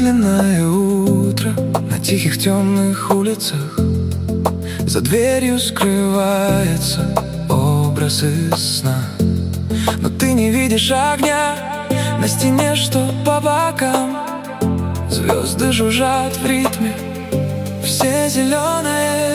Медленное утро на тихих темных улицах. За дверью скрывается образ из сна. Но ты не видишь огня на стене, что по бокам. Звезды жужжат в ритме, все зеленые.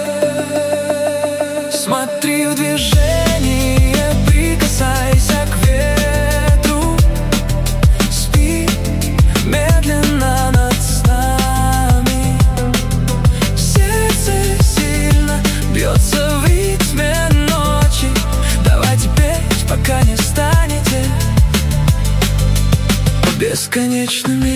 Смотри в движение, прикасайся к ветру. Спи медленно над нами. Сердце сильно бьется в ритме ночи. Давайте петь, пока не станете бесконечными.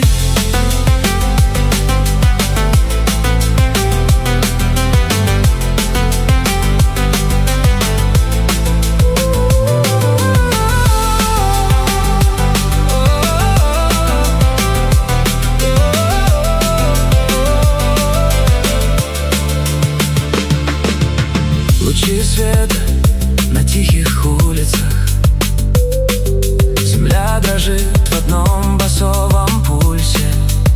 Лучи света на тихих улицах. Земля дрожит в одном басовом пульсе.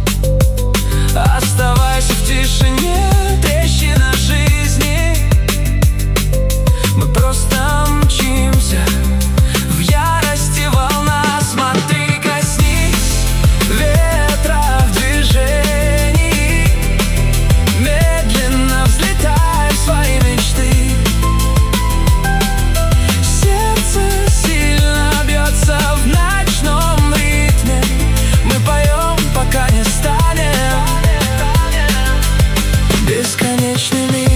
Оставайся в тишине, трещина жизни. Мы просто мчимся в ярости волна. Смотри, коснись ветра в движении. Медленно взлетай в свои мечты. Сердце сильно бьется в ночном ритме. Мы поем, пока не станем бесконечными.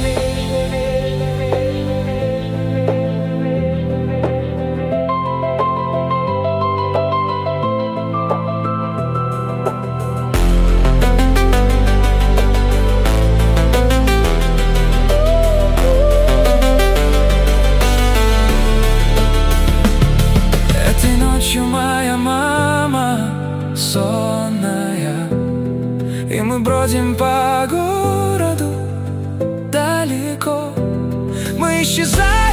Этой ночью моя мама сонная, и мы бродим по городу далеко. Мы исчезаем